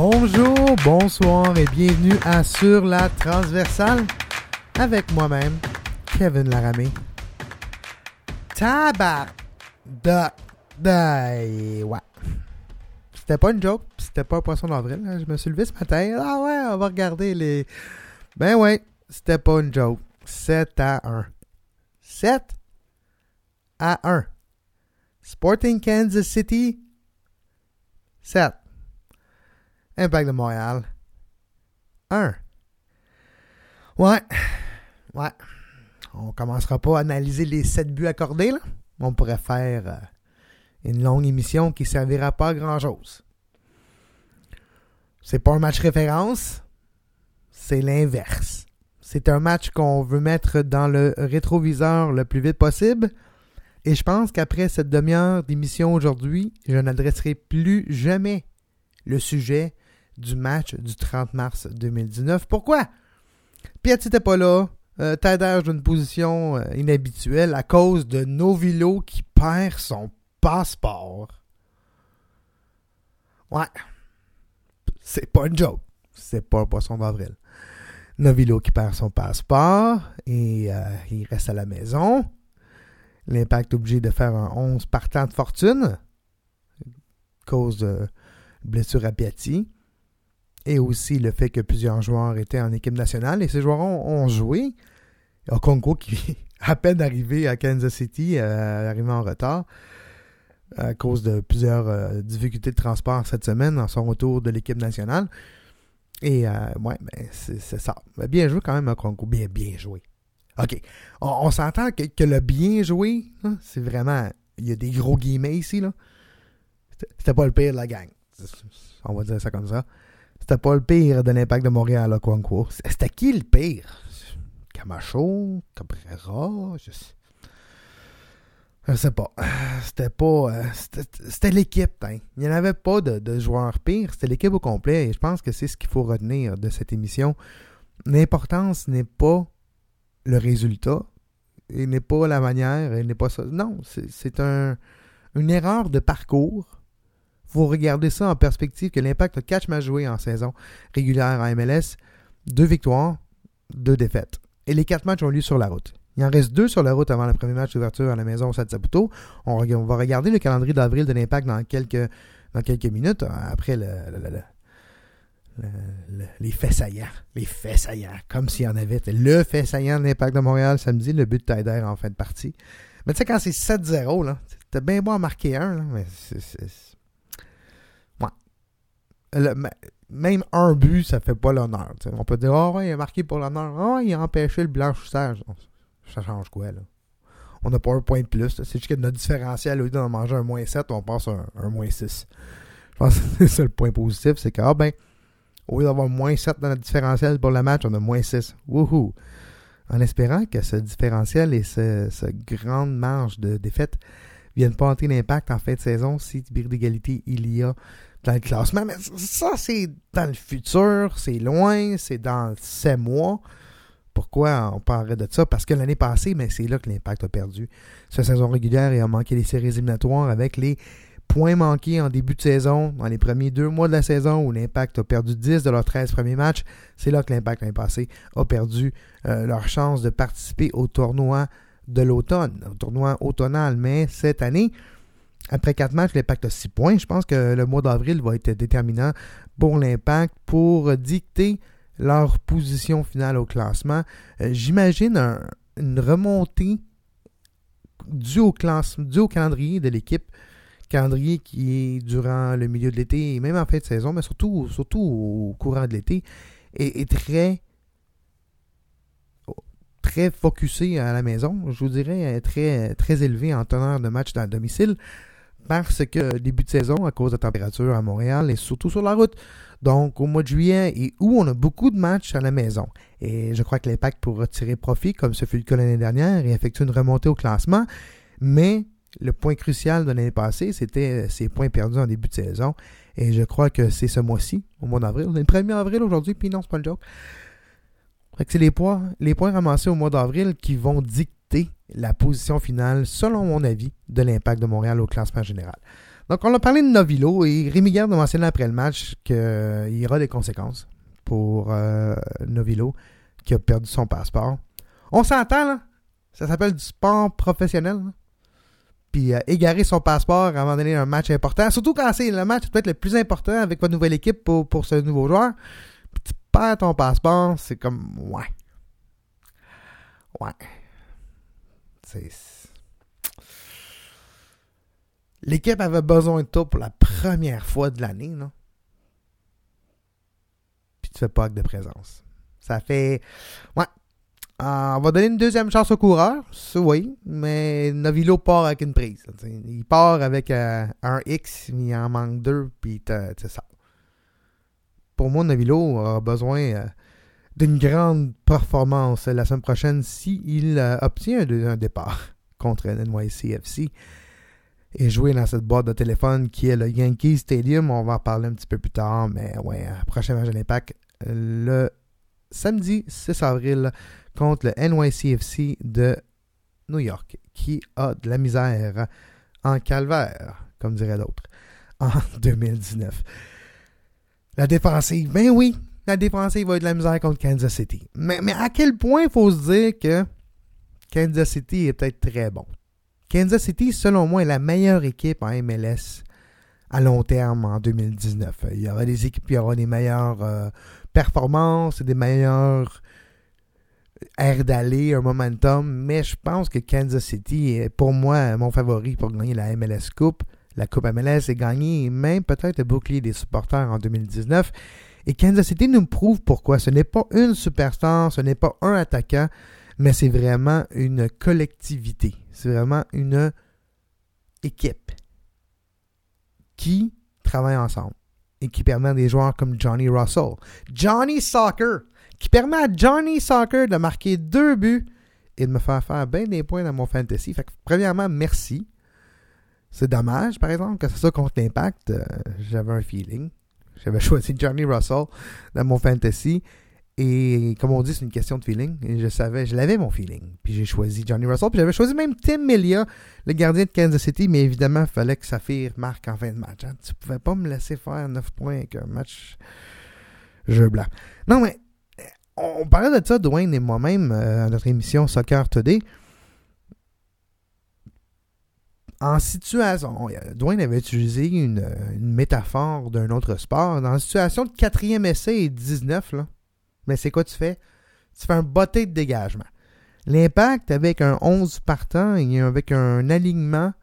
Bonjour, bonsoir et bienvenue à Sur la Transversale avec moi-même, Kevin Laramé. Ouais. C'était pas une joke, c'était pas un poisson d'avril. Je me suis levé ce matin. Ah ouais, on va regarder les... Ben ouais, c'était pas une joke. 7-1. 7-1. Sporting Kansas City, 7. Impact de Montréal, 1. Ouais. On commencera pas à analyser les 7 buts accordés, là. On pourrait faire une longue émission qui servira pas à grand-chose. C'est pas un match référence, c'est l'inverse. C'est un match qu'on veut mettre dans le rétroviseur le plus vite possible. Et je pense qu'après cette demi-heure d'émission aujourd'hui, je n'adresserai plus jamais le sujet du match du 30 mars 2019. Pourquoi? Piatti n'était pas là. Taider joue une position inhabituelle à cause de Novilo qui perd son passeport. Ouais. C'est pas une joke. C'est pas un poisson d'avril. Novilo qui perd son passeport et il reste à la maison. L'Impact est obligé de faire un 11 partant de fortune à cause de blessure à Piatti. Et aussi le fait que plusieurs joueurs étaient en équipe nationale et ces joueurs ont joué. Okonkwo qui à peine arrivé à Kansas City, arrivé en retard à cause de plusieurs difficultés de transport cette semaine en son retour de l'équipe nationale. Et c'est ça. Bien joué quand même Okonkwo. Bien joué. OK. On s'entend que le bien joué, hein, c'est vraiment... Il y a des gros guillemets ici, là. C'était pas le pire de la gang. On va dire ça comme ça. C'était pas le pire de l'Impact de Montréal, Okonkwo. C'était qui le pire? Camacho? Cabrera? Je sais pas. C'était pas... C'était l'équipe, hein. Il n'y en avait pas de joueurs pires. C'était l'équipe au complet. Et je pense que c'est ce qu'il faut retenir de cette émission. L'importance n'est pas le résultat. Et n'est pas la manière. Et n'est pas ça. Non, c'est une erreur de parcours. Il faut regarder ça en perspective que l'Impact a 4 matchs joués en saison régulière en MLS, 2 victoires, 2 défaites. Et les 4 matchs ont lieu sur la route. Il en reste 2 sur la route avant le premier match d'ouverture à la maison au Stade Saputo. On va regarder le calendrier d'avril de l'Impact dans quelques minutes, après les faits saillants. Les faits saillants, comme s'il y en avait. Le fait saillant de l'Impact de Montréal samedi, le but de Taider en fin de partie. Mais tu sais, quand c'est 7-0, là, c'était bien bon à marquer un, là, mais même un but, ça fait pas l'honneur. T'sais. On peut dire, ouais, il a marqué pour l'honneur. Il a empêché le blanchissage. Ça change quoi, là? On n'a pas un point de plus. C'est juste que notre différentiel, au lieu d'en manger un -7, on passe à un -6. Je pense que c'est ça le point positif. C'est que, au lieu d'avoir -7 dans notre différentiel pour le match, on a -6. Wouhou! En espérant que ce différentiel et cette grande marge de défaite viennent pas entrer l'Impact en fin de saison si bris d'égalité il y a dans le classement. Mais ça, c'est dans le futur, c'est loin, c'est dans 7 mois. Pourquoi on parlerait de ça? Parce que l'année passée, c'est là que l'Impact a perdu sa saison régulière et a manqué les séries éliminatoires avec les points manqués en début de saison, dans les premiers 2 mois de la saison où l'Impact a perdu 10 de leurs 13 premiers matchs. C'est là que l'Impact l'année passée a perdu leur chance de participer au tournoi de l'automne, au tournoi automnal. Mais cette année, après 4 matchs, l'Impact a 6 points. Je pense que le mois d'avril va être déterminant pour l'Impact pour dicter leur position finale au classement. J'imagine une remontée due au calendrier de l'équipe. Calendrier qui est durant le milieu de l'été et même en fin de saison, mais surtout au courant de l'été, est très focusé à la maison. Je vous dirais très, très élevé en teneur de match dans le domicile. Parce que début de saison, à cause de la température à Montréal, et surtout sur la route. Donc, au mois de juillet et août, on a beaucoup de matchs à la maison. Et je crois que l'Impact pourra tirer profit, comme ce fut le cas l'année dernière, et effectuer une remontée au classement. Mais le point crucial de l'année passée, c'était ces points perdus en début de saison. Et je crois que c'est ce mois-ci, au mois d'avril. On est le 1er avril aujourd'hui, puis non, c'est pas le joke. Fait que c'est les points ramassés au mois d'avril qui vont dicter la position finale, selon mon avis, de l'Impact de Montréal au classement général. Donc, on a parlé de Novillo et Rémi Garde a mentionné après le match qu'il y aura des conséquences pour Novillo qui a perdu son passeport. On s'entend, là. Ça s'appelle du sport professionnel. Là. Puis égarer son passeport avant d'aller à un match important, surtout quand c'est le match peut-être le plus important avec votre nouvelle équipe pour ce nouveau joueur. Puis tu perds ton passeport, c'est comme... Ouais. L'équipe avait besoin de toi pour la première fois de l'année, là. Puis tu fais pas acte de présence. Ça fait... Ouais. On va donner une deuxième chance au coureur, ça oui, mais Novillo part avec une prise. Il part avec un X, il en manque 2, puis c'est ça. Pour moi, Novillo a besoin d'une grande performance la semaine prochaine s'il obtient un départ contre NYCFC et jouer dans cette boîte de téléphone qui est le Yankee Stadium. On va en parler un petit peu plus tard, mais ouais, prochain match de l'Impact, le samedi 6 avril contre le NYCFC de New York, qui a de la misère en calvaire, comme dirait l'autre, en 2019. La défensive, ben oui, la défensive va être de la misère contre Kansas City. Mais à quel point il faut se dire que Kansas City est peut-être très bon. Kansas City, selon moi, est la meilleure équipe en MLS à long terme en 2019. Il y aura des équipes qui auront des meilleures performances et des meilleures air d'aller, un momentum, mais je pense que Kansas City est pour moi mon favori pour gagner la MLS Coupe. La Coupe MLS est gagnée et même peut-être le bouclier des supporters en 2019. Et Kansas City nous prouve pourquoi. Ce n'est pas une superstar, ce n'est pas un attaquant, mais c'est vraiment une collectivité. C'est vraiment une équipe qui travaille ensemble et qui permet à des joueurs comme Johnny Russell, Johnny Soccer, qui permet à Johnny Soccer de marquer 2 buts et de me faire bien des points dans mon fantasy. Fait que, premièrement, merci. C'est dommage, par exemple, que ce soit contre l'Impact. J'avais un feeling. J'avais choisi Johnny Russell dans mon fantasy. Et comme on dit, c'est une question de feeling. Et je l'avais mon feeling. Puis j'ai choisi Johnny Russell. Puis j'avais choisi même Tim Melia, le gardien de Kansas City. Mais évidemment, il fallait que Saphir marque en fin de match. Hein. Tu pouvais pas me laisser faire 9 points avec un match jeu blanc. Non, mais on parlait de ça, Dwayne et moi-même, à notre émission Soccer Today. En situation, Dwayne avait utilisé une métaphore d'un autre sport. Dans une situation de 4e essai et 19, là, mais c'est quoi tu fais? Tu fais un botté de dégagement. L'Impact, avec un 11 partant et avec un alignement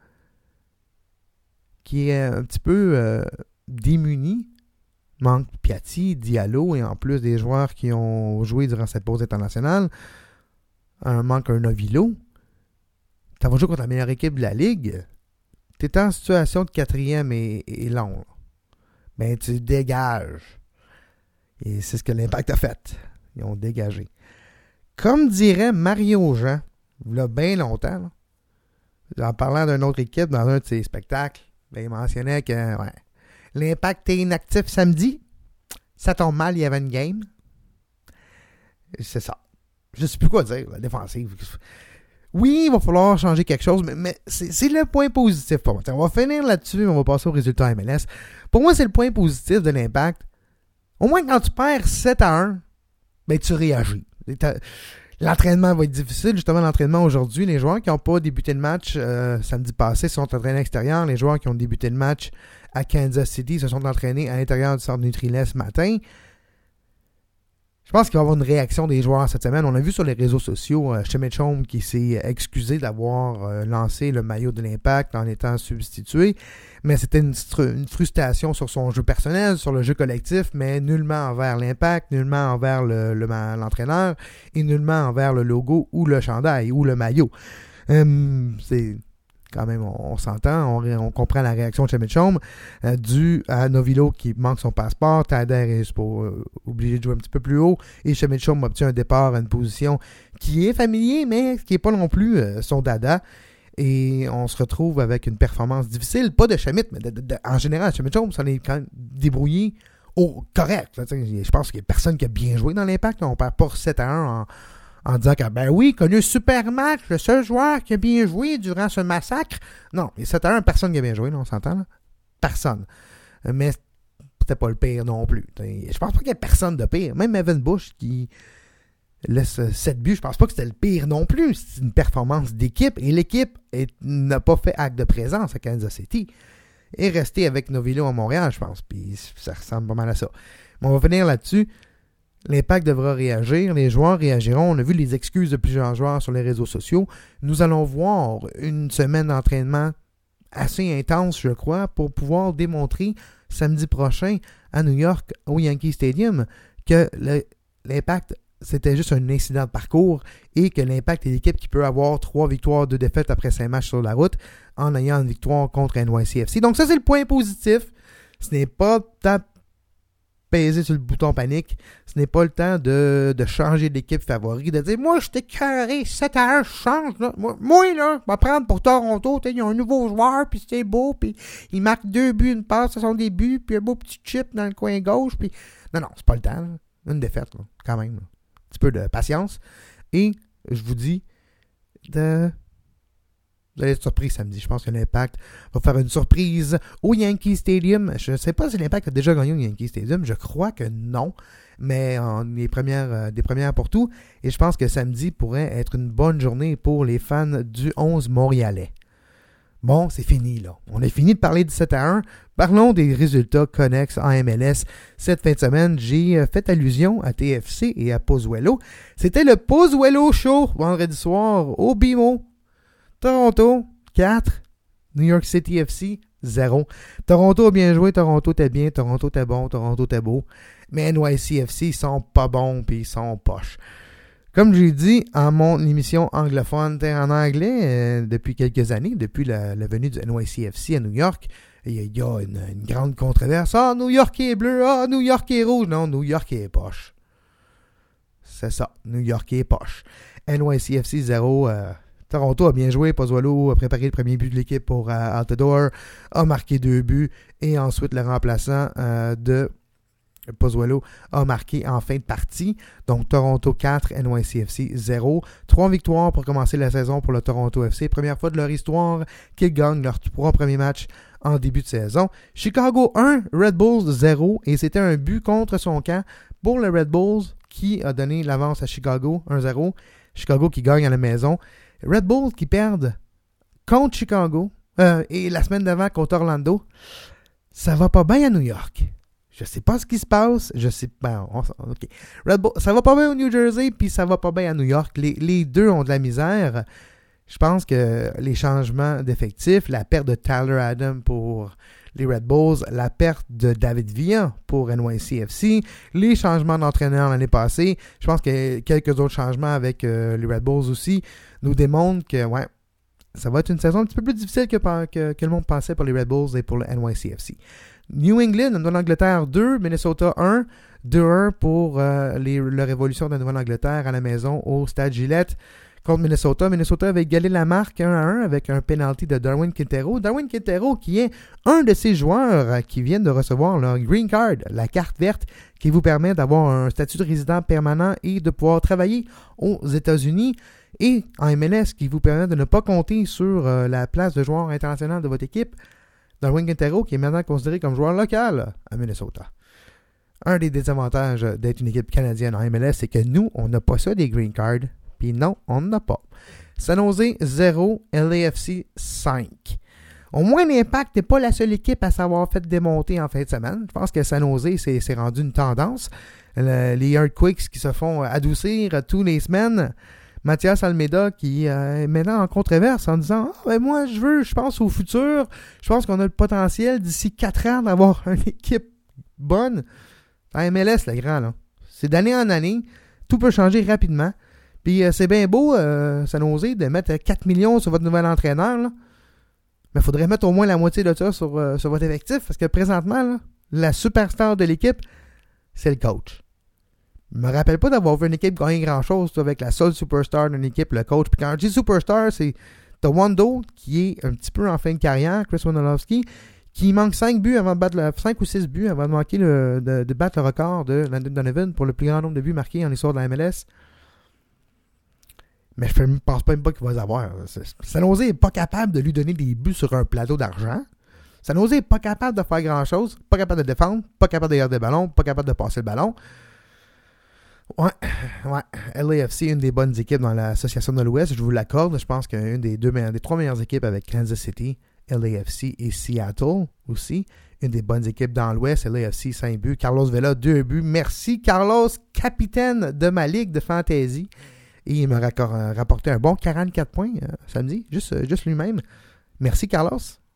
qui est un petit peu démuni, manque Piatti, Diallo et en plus des joueurs qui ont joué durant cette pause internationale, manque un Novillo. Tu vas jouer contre la meilleure équipe de la Ligue. Tu es en situation de 4e et long. Ben, tu dégages. Et c'est ce que l'Impact a fait. Ils ont dégagé. Comme dirait Mario Jean, il y a bien longtemps, là, en parlant d'une autre équipe dans un de ses spectacles, ben, il mentionnait que l'Impact est inactif samedi. Ça tombe mal, il y avait une game. C'est ça. Je ne sais plus quoi dire, la défensive. Oui, il va falloir changer quelque chose, mais c'est le point positif pour moi. On va finir là-dessus, on va passer au résultat MLS. Pour moi, c'est le point positif de l'Impact. Au moins, quand tu perds 7-1, ben, tu réagis. L'entraînement va être difficile. Justement, l'entraînement aujourd'hui, les joueurs qui n'ont pas débuté le match samedi passé sont entraînés à l'extérieur. Les joueurs qui ont débuté le match à Kansas City se sont entraînés à l'intérieur du centre Nutrilait ce matin. Je pense qu'il va y avoir une réaction des joueurs cette semaine. On a vu sur les réseaux sociaux Chemichome qui s'est excusé d'avoir lancé le maillot de l'Impact en étant substitué. Mais c'était une frustration sur son jeu personnel, sur le jeu collectif, mais nullement envers l'Impact, nullement envers l'entraîneur et nullement envers le logo ou le chandail ou le maillot. C'est... Quand même, on s'entend, on comprend la réaction de Chemichome due à Novillo qui manque son passeport. Taider est obligé de jouer un petit peu plus haut et Chemichome obtient un départ à une position qui est familier, mais qui n'est pas non plus son dada. Et on se retrouve avec une performance difficile, pas de Chemit, mais en général, Chemichome s'en est quand même débrouillé correct. Je pense qu'il n'y a personne qui a bien joué dans l'Impact. On ne perd pas 7-1 en disant que, ben oui, connu un super match, le seul joueur qui a bien joué durant ce massacre. Non, il y a 7-1, personne qui a bien joué, là, on s'entend. Là. personne. Mais c'était pas le pire non plus. Je pense pas qu'il y ait personne de pire. Même Evan Bush qui laisse 7 buts, je pense pas que c'était le pire non plus. C'est une performance d'équipe et l'équipe n'a pas fait acte de présence à Kansas City. Et resté avec Novillo à Montréal, je pense. Puis ça ressemble pas mal à ça. Mais on va finir là-dessus. L'Impact devra réagir. Les joueurs réagiront. On a vu les excuses de plusieurs joueurs sur les réseaux sociaux. Nous allons voir une semaine d'entraînement assez intense, je crois, pour pouvoir démontrer samedi prochain à New York, au Yankee Stadium, que l'Impact, c'était juste un incident de parcours et que l'Impact est l'équipe qui peut avoir 3 victoires, 2 défaites après 5 matchs sur la route en ayant une victoire contre NYCFC. Donc ça, c'est le point positif. Ce n'est pas le temps de peser sur le bouton panique. Ce n'est pas le temps de changer d'équipe favori, de dire « Moi, je t'ai carré 7-1, je change. Là. Moi, là, je vais prendre pour Toronto. Il y a un nouveau joueur, puis c'est beau, puis il marque 2 buts, une passe, ce sont des buts, puis un beau petit chip dans le coin gauche. Puis non, c'est pas le temps. Là. Une défaite, là, quand même. Là. Un petit peu de patience. Et je vous dis, vous allez être surpris samedi. Je pense que l'Impact va faire une surprise au Yankee Stadium. Je ne sais pas si l'Impact a déjà gagné au Yankee Stadium. Je crois que non. Mais des premières pour tout. Et je pense que samedi pourrait être une bonne journée pour les fans du 11 montréalais. Bon, c'est fini, là. On a fini de parler du 7-1. Parlons des résultats connexes en MLS. Cette fin de semaine, j'ai fait allusion à TFC et à Pozuelo. C'était le Pozuelo Show vendredi soir au BMO. Toronto, 4. New York City FC, 0. Toronto a bien joué, Toronto était bien, Toronto était bon, Toronto était beau. Mais NYCFC, ils sont pas bons puis ils sont poches. Comme j'ai dit en mon émission anglophone en anglais depuis quelques années, depuis la venue du NYCFC à New York, il y a une grande controverse. Ah, New York est bleu, ah, New York est rouge. Non, New York est poche. C'est ça, New York est poche. NYCFC 0. Toronto a bien joué. Pozuelo a préparé le premier but de l'équipe pour Altidore, a marqué 2 buts et ensuite le remplaçant de Pozuelo a marqué en fin de partie. Donc Toronto 4, NYCFC 0. 3 victoires pour commencer la saison pour le Toronto FC. Première fois de leur histoire qu'ils gagnent leurs 3 premiers matchs en début de saison. Chicago 1, Red Bulls 0 et c'était un but contre son camp pour le Red Bulls qui a donné l'avance à Chicago 1-0. Chicago qui gagne à la maison. Red Bulls qui perdent contre Chicago et la semaine d'avant contre Orlando. Ça va pas bien à New York. Je sais pas ce qui se passe. Je sais pas. OK. Red Bull, ça va pas bien au New Jersey puis ça va pas bien à New York. Les deux ont de la misère. Je pense que les changements d'effectifs, la perte de Tyler Adam pour les Red Bulls, la perte de David Villa pour NYCFC, les changements d'entraîneur l'année passée, je pense que quelques autres changements avec les Red Bulls aussi nous démontrent que ouais, ça va être une saison un petit peu plus difficile que le monde pensait pour les Red Bulls et pour le NYCFC. New England, Nouvelle-Angleterre 2, Minnesota 1, 2-1 pour la Révolution de Nouvelle-Angleterre à la maison au Stade Gillette. Contre Minnesota. Minnesota avait égalé la marque 1-1 avec un penalty de Darwin Quintero. Darwin Quintero qui est un de ces joueurs qui viennent de recevoir leur green card, la carte verte qui vous permet d'avoir un statut de résident permanent et de pouvoir travailler aux États-Unis et en MLS qui vous permet de ne pas compter sur la place de joueur international de votre équipe. Darwin Quintero qui est maintenant considéré comme joueur local à Minnesota. Un des désavantages d'être une équipe canadienne en MLS, c'est que nous, on n'a pas ça des green cards. Puis non, on n'en a pas. San Jose 0, LAFC 5. Au moins, l'Impact n'est pas la seule équipe à s'avoir fait démonter en fin de semaine. Je pense que San Jose, c'est rendu une tendance. Les Earthquakes qui se font adoucir tous les semaines. Mathias Almeida qui est maintenant en controverse en disant « Ah, ben moi, je pense au futur. Je pense qu'on a le potentiel d'ici 4 ans d'avoir une équipe bonne. » En MLS, le grand, là. C'est d'année en année. Tout peut changer rapidement. Puis c'est bien beau, San Jose, de mettre 4 millions sur votre nouvel entraîneur, là. Mais il faudrait mettre au moins la moitié de ça sur votre effectif, parce que présentement, là, la superstar de l'équipe, c'est le coach. Je me rappelle pas d'avoir vu une équipe gagner grand-chose avec la seule superstar d'une équipe, le coach. Puis quand je dis superstar, c'est Wando, qui est un petit peu en fin de carrière, Chris Wondolowski, qui manque 5 buts avant de battre 5 ou 6 buts avant de manquer de battre le record de Landon Donovan pour le plus grand nombre de buts marqués en l'histoire de la MLS. Mais je pense pas même pas qu'il va les avoir. San Jose n'est pas capable de lui donner des buts sur un plateau d'argent. San Jose n'est pas capable de faire grand-chose, pas capable de défendre, pas capable de garder le ballon, pas capable de passer le ballon. Ouais. LAFC, une des bonnes équipes dans l'association de l'Ouest, je vous l'accorde. Je pense qu'une des trois meilleures équipes avec Kansas City, LAFC et Seattle aussi. Une des bonnes équipes dans l'Ouest, LAFC, 5 buts. Carlos Vela, 2 buts. Merci Carlos, capitaine de ma ligue de fantasy. Et il m'a rapporté un bon 44 points samedi, juste lui-même. Merci Carlos.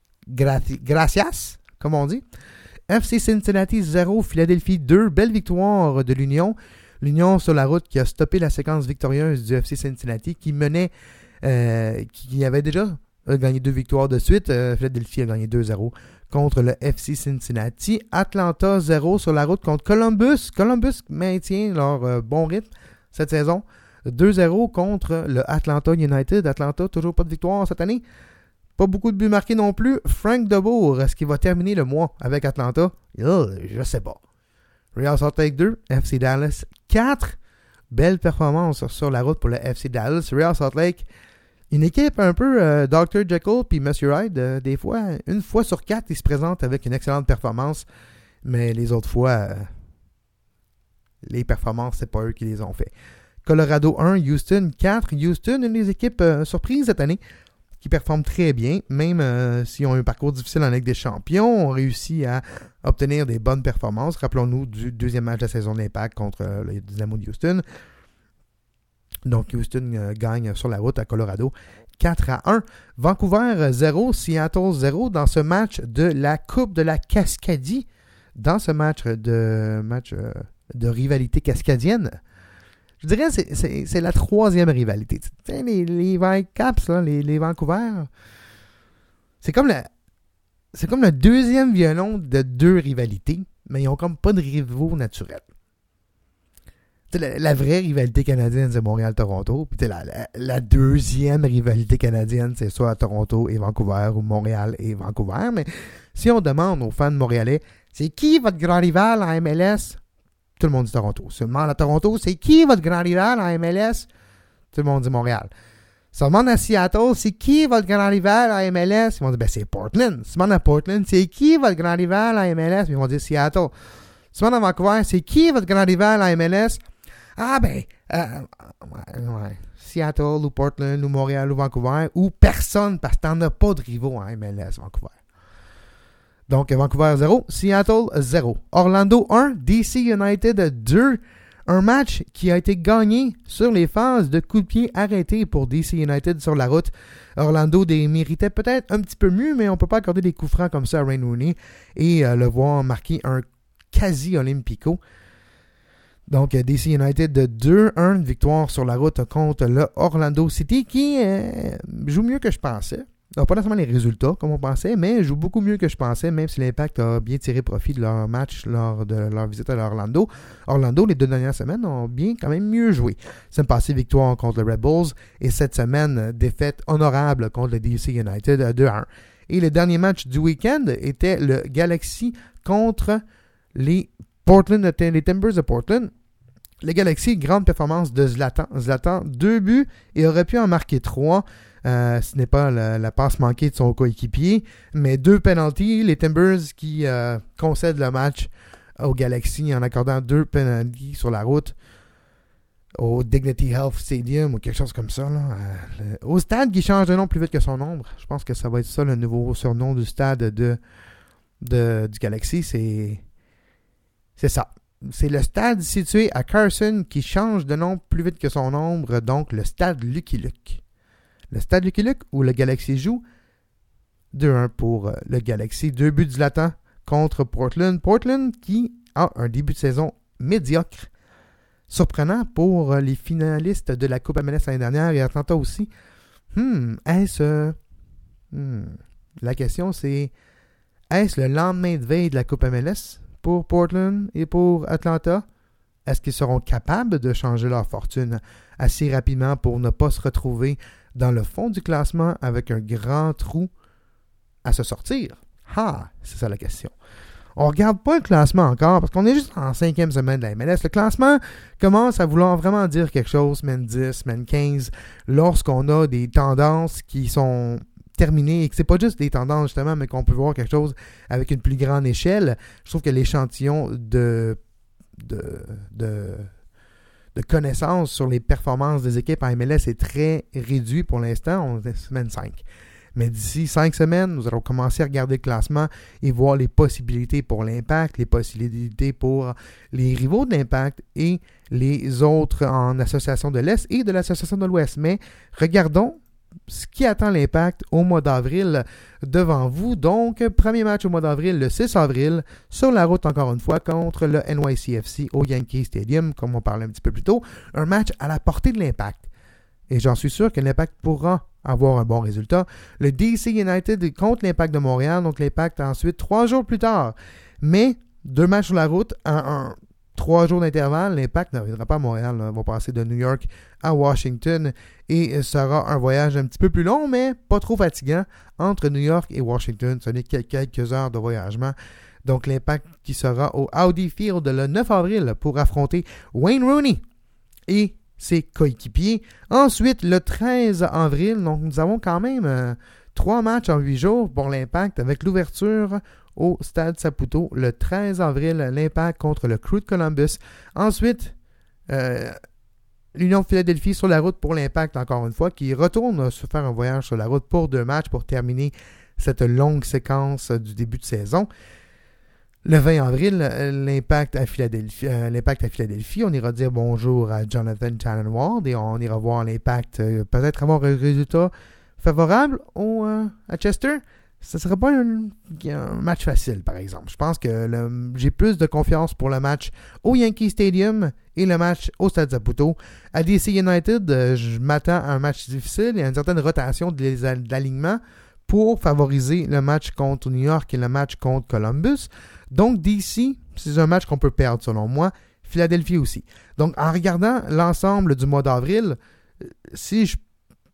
Gracias, comme on dit. FC Cincinnati 0, Philadelphie 2. Belle victoire de l'Union. L'Union sur la route qui a stoppé la séquence victorieuse du FC Cincinnati qui menait, qui avait déjà gagné 2 victoires de suite. Philadelphie a gagné 2-0 contre le FC Cincinnati. Atlanta 0 sur la route contre Columbus. Columbus maintient leur bon rythme cette saison. 2-0 contre le Atlanta United. Atlanta, toujours pas de victoire cette année. Pas beaucoup de buts marqués non plus. Frank DeBoer, est-ce qu'il va terminer le mois avec Atlanta? Je sais pas. Real Salt Lake 2, FC Dallas 4. Belle performance sur la route pour le FC Dallas. Real Salt Lake, une équipe un peu Dr. Jekyll puis Mr. Hyde. Des fois, une fois sur 4, ils se présentent avec une excellente performance. Mais les autres fois, les performances, c'est pas eux qui les ont fait. Colorado 1, Houston 4. Houston, une des équipes surprises cette année, qui performent très bien, même s'ils ont eu un parcours difficile en Ligue des Champions, ont réussi à obtenir des bonnes performances. Rappelons-nous du deuxième match de la saison d'Impact contre les Dynamo de Houston. Donc, Houston gagne sur la route à Colorado 4-1. Vancouver 0, Seattle 0 dans ce match de la Coupe de la Cascadie. Dans ce match de rivalité cascadienne. Je dirais que c'est la troisième rivalité. Les Whitecaps, là, les Vancouver, c'est comme le deuxième violon de 2 rivalités, mais ils n'ont comme pas de rivaux naturels. La vraie rivalité canadienne, c'est Montréal-Toronto. Puis la deuxième rivalité canadienne, c'est soit Toronto et Vancouver ou Montréal et Vancouver. Mais si on demande aux fans montréalais, c'est qui votre grand rival à MLS? Tout le monde dit Toronto. Si on demande à Toronto, c'est qui votre grand rival en MLS? Tout le monde dit Montréal. Si on demande à Seattle, c'est qui votre grand rival en MLS? Ils vont dire, c'est Portland. Si on demande à Portland, c'est qui votre grand rival en MLS? Ils vont dire Seattle. Si on demande à Vancouver, c'est qui votre grand rival en MLS? Seattle ou Portland ou Montréal ou Vancouver ou personne parce que t'en as pas de rivaux en MLS, Vancouver. Donc, Vancouver 0, Seattle 0. Orlando 1, DC United 2. Un match qui a été gagné sur les phases de coups de pied arrêtés pour DC United sur la route. Orlando méritait peut-être un petit peu mieux, mais on ne peut pas accorder des coups francs comme ça à Wayne Rooney et le voir marquer un quasi-olympico. Donc, DC United 2-1, victoire sur la route contre le Orlando City qui joue mieux que je pensais. Non, pas nécessairement les résultats comme on pensait, mais joue beaucoup mieux que je pensais, même si l'Impact a bien tiré profit de leur match lors de leur visite à Orlando. Orlando, les 2 dernières semaines, ont bien quand même mieux joué. C'est passé victoire contre le Red Bulls et cette semaine, défaite honorable contre le DC United 2-1. Et le dernier match du week-end était le Galaxy contre les Timbers de Portland. Le Galaxy, grande performance de Zlatan. Zlatan, 2 buts et aurait pu en marquer 3. Ce n'est pas la passe manquée de son coéquipier, mais 2 penalties. Les Timbers qui concèdent le match au Galaxy en accordant 2 penalties sur la route au Dignity Health Stadium ou quelque chose comme ça. Là. Au stade qui change de nom plus vite que son ombre. Je pense que ça va être ça le nouveau surnom du stade du Galaxy. C'est ça. C'est le stade situé à Carson qui change de nom plus vite que son ombre, donc le stade Lucky Luke. Le stade Lucky Luke où le Galaxy joue 2-1 pour le Galaxy. 2 buts de Zlatan contre Portland. Portland qui a un début de saison médiocre. Surprenant pour les finalistes de la Coupe MLS l'année dernière et Atlanta aussi. La question c'est, est-ce le lendemain de veille de la Coupe MLS pour Portland et pour Atlanta? Est-ce qu'ils seront capables de changer leur fortune assez rapidement pour ne pas se retrouver dans le fond du classement avec un grand trou à se sortir? C'est ça la question. On ne regarde pas le classement encore parce qu'on est juste en 5e semaine de la MLS. Le classement commence à vouloir vraiment dire quelque chose, semaine 10, semaine 15, lorsqu'on a des tendances qui sont terminé et que c'est pas juste des tendances justement, mais qu'on peut voir quelque chose avec une plus grande échelle. Je trouve que l'échantillon de connaissances sur les performances des équipes en MLS est très réduit pour l'instant. On est semaine 5. Mais d'ici 5 semaines, nous allons commencer à regarder le classement et voir les possibilités pour l'Impact, les possibilités pour les rivaux de l'Impact et les autres en association de l'Est et de l'association de l'Ouest. Mais regardons ce qui attend l'Impact au mois d'avril devant vous. Donc, premier match au mois d'avril, le 6 avril, sur la route encore une fois contre le NYCFC au Yankee Stadium, comme on parlait un petit peu plus tôt. Un match à la portée de l'Impact. Et j'en suis sûr que l'Impact pourra avoir un bon résultat. Le DC United contre l'Impact de Montréal, donc l'Impact ensuite 3 jours plus tard. Mais 2 matchs sur la route en 3 jours d'intervalle, l'Impact ne reviendra pas à Montréal. Là. On va passer de New York à Washington et sera un voyage un petit peu plus long, mais pas trop fatigant entre New York et Washington. Ce n'est que quelques heures de voyagement. Donc l'Impact qui sera au Audi Field le 9 avril pour affronter Wayne Rooney et ses coéquipiers. Ensuite, le 13 avril, donc nous avons quand même 3 matchs en 8 jours pour l'Impact avec l'ouverture au Stade Saputo le 13 avril, l'Impact contre le Crew de Columbus. Ensuite, l'Union de Philadelphie sur la route pour l'Impact, encore une fois, qui retourne se faire un voyage sur la route pour 2 matchs pour terminer cette longue séquence du début de saison. Le 20 avril, l'Impact à Philadelphie. On ira dire bonjour à Jonathan Tannenwald et on ira voir l'Impact peut-être avoir un résultat favorable à Chester. Ce ne sera pas un match facile, par exemple. Je pense que j'ai plus de confiance pour le match au Yankee Stadium et le match au Stade Saputo. À DC United, je m'attends à un match difficile et à une certaine rotation d'alignement pour favoriser le match contre New York et le match contre Columbus. Donc, DC, c'est un match qu'on peut perdre, selon moi. Philadelphie aussi. Donc, en regardant l'ensemble du mois d'avril, si je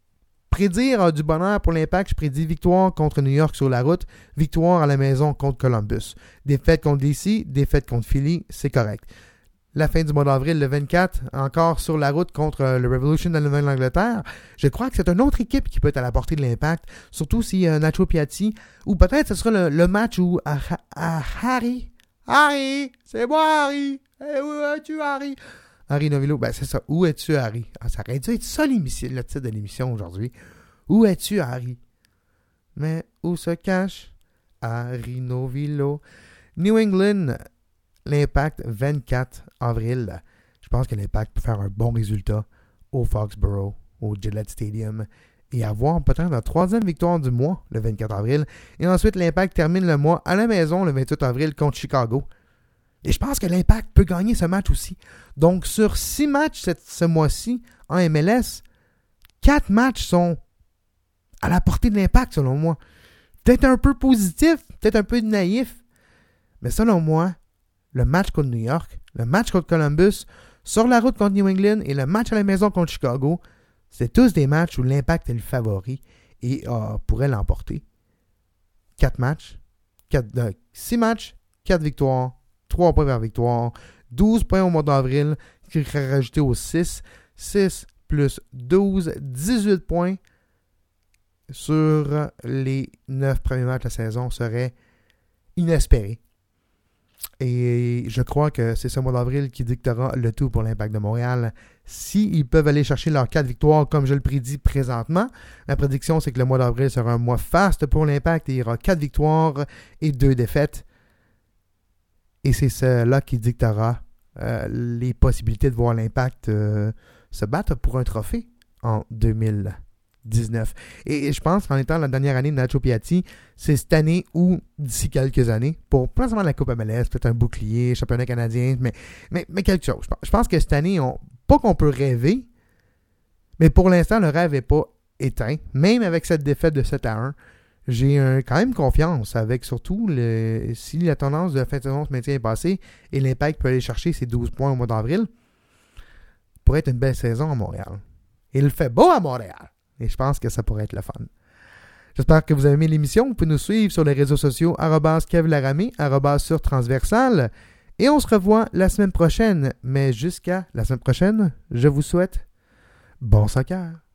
prédire du bonheur pour l'Impact, je prédis victoire contre New York sur la route, victoire à la maison contre Columbus. Défaite contre DC, défaite contre Philly, c'est correct. La fin du mois d'avril, le 24, encore sur la route contre le Revolution de la Nouvelle-Angleterre. Je crois que c'est une autre équipe qui peut être à la portée de l'Impact, surtout si Nacho Piatti, ou peut-être ce sera le match où Harry, c'est moi Harry, où es-tu Harry? Harry Novillo, ben c'est ça, où es-tu Harry? Ça aurait dû être ça le titre de l'émission aujourd'hui. Où es-tu Harry? Mais où se cache Harry Novillo? New England, l'Impact, 24 avril. Je pense que l'Impact peut faire un bon résultat au Foxborough, au Gillette Stadium, et avoir peut-être la 3e victoire du mois, le 24 avril. Et ensuite, l'Impact termine le mois à la maison, le 28 avril, contre Chicago. Et je pense que l'Impact peut gagner ce match aussi. Donc, sur 6 matchs ce mois-ci en MLS, 4 matchs sont à la portée de l'Impact, selon moi. Peut-être un peu positif, peut-être un peu naïf, mais selon moi, le match contre New York, le match contre Columbus, sur la route contre New England et le match à la maison contre Chicago, c'est tous des matchs où l'Impact est le favori et pourrait l'emporter. 6 matchs, 4 victoires, 3 points par victoire, 12 points au mois d'avril, qui serait rajouté au 6. 6 plus 12, 18 points sur les 9 premiers matchs de la saison serait inespéré. Et je crois que c'est ce mois d'avril qui dictera le tout pour l'Impact de Montréal. S'ils peuvent aller chercher leurs 4 victoires, comme je le prédis présentement, ma prédiction, c'est que le mois d'avril sera un mois faste pour l'Impact et il y aura 4 victoires et 2 défaites. Et c'est cela qui dictera les possibilités de voir l'Impact se battre pour un trophée en 2019. Et je pense qu'en étant la dernière année de Nacho Piatti, c'est cette année ou d'ici quelques années, pour pas seulement la Coupe MLS, peut-être un bouclier, championnat canadien, mais quelque chose. Je pense que cette année, pas qu'on peut rêver, mais pour l'instant, le rêve n'est pas éteint. Même avec cette défaite de 7-1, j'ai quand même confiance avec surtout si la tendance de la fin de saison se maintient passée et l'Impact peut aller chercher ses 12 points au mois d'avril, pourrait être une belle saison à Montréal. Il fait beau à Montréal. Et je pense que ça pourrait être le fun. J'espère que vous avez aimé l'émission. Vous pouvez nous suivre sur les réseaux sociaux @KevLaramé, sur Transversal. Et on se revoit la semaine prochaine. Mais jusqu'à la semaine prochaine, je vous souhaite bon soccer.